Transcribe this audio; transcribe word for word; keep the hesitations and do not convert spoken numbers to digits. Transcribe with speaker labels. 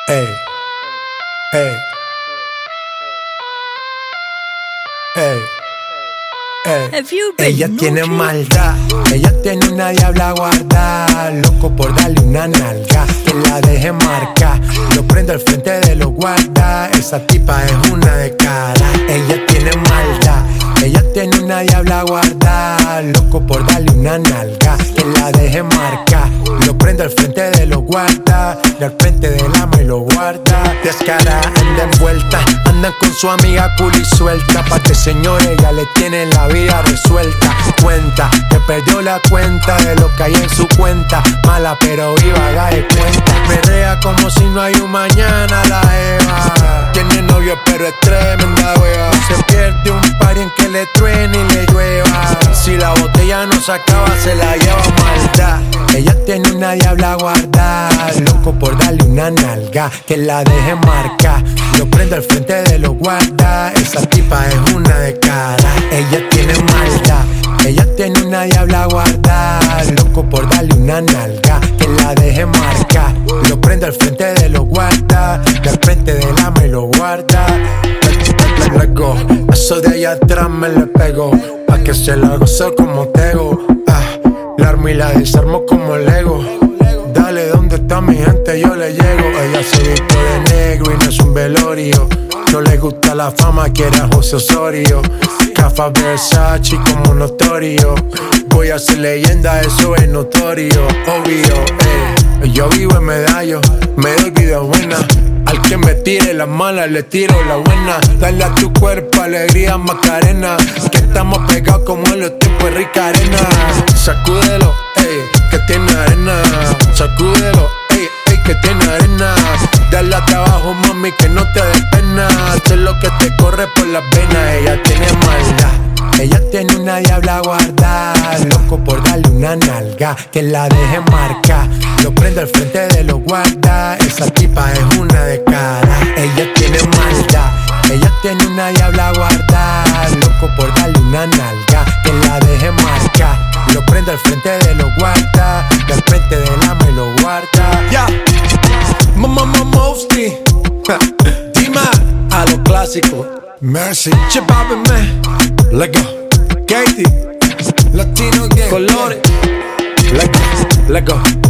Speaker 1: Ey, ey, ey, ey. Ella tiene maldad, ella tiene una diabla guardada, loco por darle una nalga, que la deje marcar, lo prendo al frente de los guardas, esa tipa es una de cara. Ella tiene maldad, ella tiene una diabla guardada, loco por darle una nalga, que la deje marcar, lo prendo al frente de los guardas, de al frente del ama y lo guarda. Descara, anda envuelta, andan con su amiga cool y suelta, pa' que señores ya le tienen la vida resuelta. Cuenta, que perdió la cuenta de lo que hay en su cuenta, mala pero viva, haga de cuenta. Perrea como si no hay un mañana la Eva, tiene novio pero es tremenda wea, se pierde un par en que le truene y le llueva, si la botella no se acaba se la lleva maldad. Ella tiene una diabla guardada, loco por darle una nalga, que la deje marcar, lo prendo al frente de los guardas, esa tipa es una de cara. Ella tiene maldad, ella tiene una diabla guardada, loco por darle una nalga, que la deje marcar, lo prendo al frente de los guardas, del frente del ama y lo guarda. Let go, eso de allá atrás me le pego, pa' que se la goce como tego. Ah, la armo y la desarmo como Lego. Dale, ¿dónde está mi gente? Yo le llego. Ella se viste de negro y no es un velorio. No le gusta la fama, quiere a José Osorio. Cafa Versace como notorio. Voy a ser leyenda, eso es notorio. Obvio, eh. Yo vivo en Medallo, me doy vida buena. Al que me tire las malas le tiro la buena. Dale a tu cuerpo alegría Macarena, que estamos pegados como en los tiempos de Rica Arena. Sacúdelo, ey, que tiene arena. Sacúdelo, ey, ey, que tiene arena. Dale hasta abajo, mami, que no te dé pena. Sé lo que te corre por las venas. Ella tiene maldad, ella tiene una diabla guardada, loco por darle una nalga, que la deje marcar, lo prendo al frente de los guardas, esa tipa es una de cara. Ella tiene maldad, ella tiene una diabla guardada, loco por darle una nalga, que la deje marcar, lo prendo al frente de los guardas, del frente del ama y lo guarda. Ya, mamá, mamá, Mosty, Dima, a lo clásico. Mercy, Chipabe, man, let go. Katie, Latino gang, colores, let go, let go.